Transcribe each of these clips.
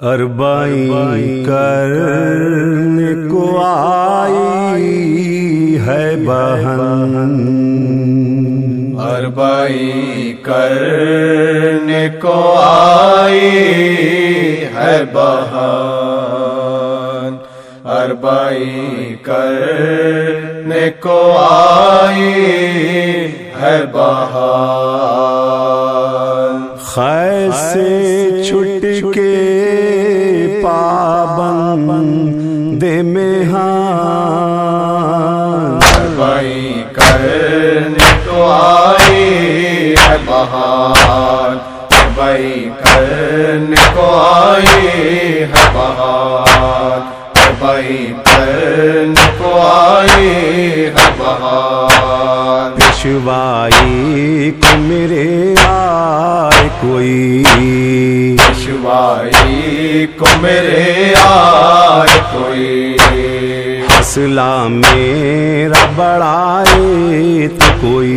اربعین کرنے کو آئی ہے بہن، اربعین کرنے کو آئی ہے بہن، اربعین کرنے کو آئی ہے بہن، خیر سے چھٹ کے پابند مہان، اربعین کرنے کو آئی ہے بہان، اربعین کرنے کو آئی ہے بہان، اربعین کرنے کو آئی ہے بہان، پیشوائی کو میرے آئے کوئی، پیشوائی کو میرے آئے کوئی، حوصلہ میرا بڑھائے تو کوئی،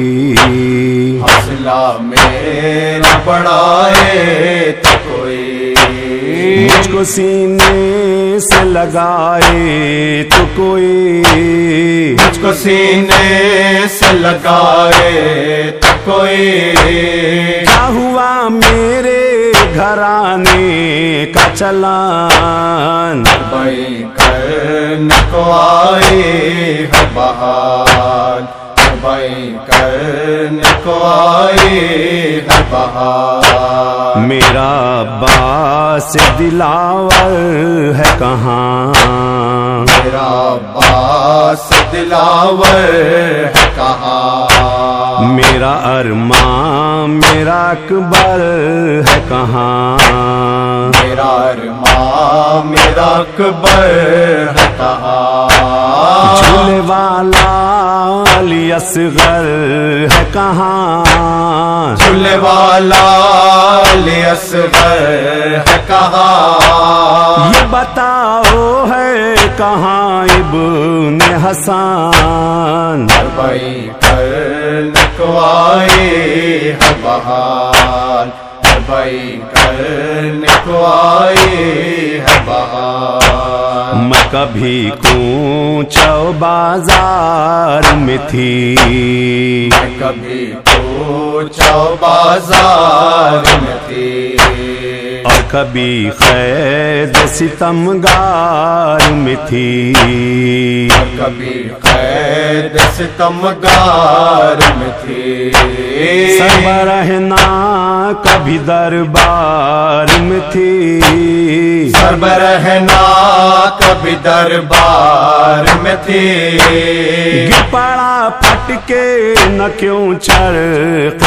حوصلہ میرا بڑھائے تو کوئی، مجھ کو سینے سے لگائے تو کوئی، مجھ کو سینے سے لگائے تو کوئی، کیا ہوا میرے گھرانے کا چلان، اربعین کرنے کو آئی ہے بہان، اربعین کرنے کو آئی ہے بہان، میرا عباس دلاور ہے کہاں، میرا عباس دلاور ہے کہاں، میرا ارمان میرا اکبر ہے کہاں، میرا ارمان میرا اکبر ہے کہاں، جھولے والا علی اصغر ہے کہاں، جھولے والا علی اصغر ہے کہاں، یہ بتاؤ ہے کہاں ابن حسان، اربعین کرنے کو آئی ہے بہان، اربعین کرنے کو آئی ہے بہان، میں کبھی کوچہ بازار میں تھی، میں کبھی کوچہ بازار میں تھی، اور کبھی قید ستمگار میں تھی، اور کبھی قید ستمگار میں تھی، سربراہنا کبھی دربار میں تھی، سربراہنا کبھی دربار میں تھی، گر پڑا پھٹ کے نہ کیوں چرخ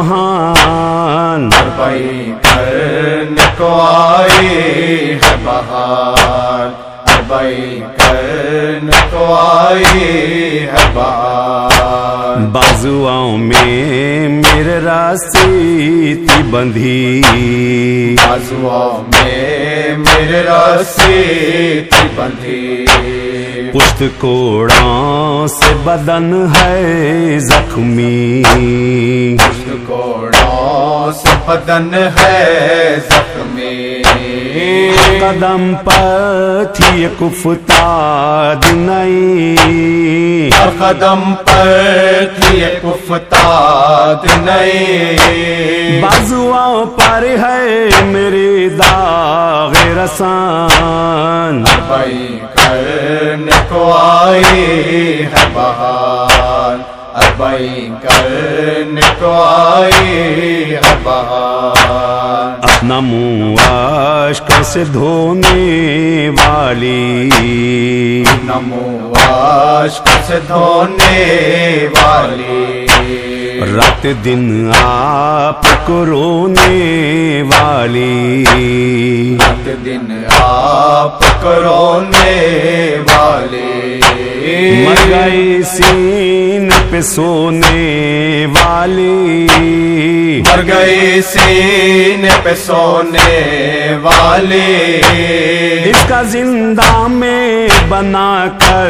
کوہان، اربعین کرنے کو آئی ہے بہان، اربعین کرنے کو آئی ہے بہان، بازوؤں میں میرے رسی تھی بندھی، بازوؤں میں میرے رسی تھی بندھی، پشت کوڑوں سے بدن ہے زخمی، پشت کوڑوں سے بدن ہے زخمی، قدم پر تھی ایک افتاد نئی، ہر قدم پر تھی ایک افتاد نئی، بازوؤں پر ہے میری داغ رسان، اربعین کرنے کو آئی ہے بہان، اربعین کرنے کو آئی ہے بہان، اپنا منہ اشک سے دھونے والی، نمو اشک سے دھونے والی، رات دن آپ کو رونے والی، رات دن آپ کو رونے والی، مر گئی سین پہ سونے والی، مر گئی سینے پہ سونے والی، اس کا زندہ میں بنا کر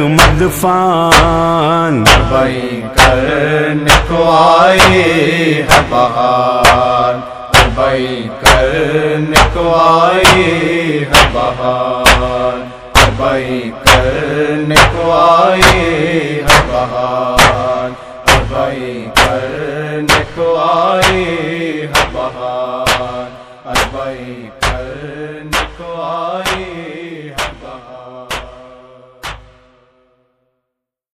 مدفن، اربعین کرنے کو آئی ہے بہان، اربعین کرنے کو آئی ہے بہار، اربعین کرنے کو آئی ہے بہار، اربعین کرنے کو آئی ہے بہار، اربعین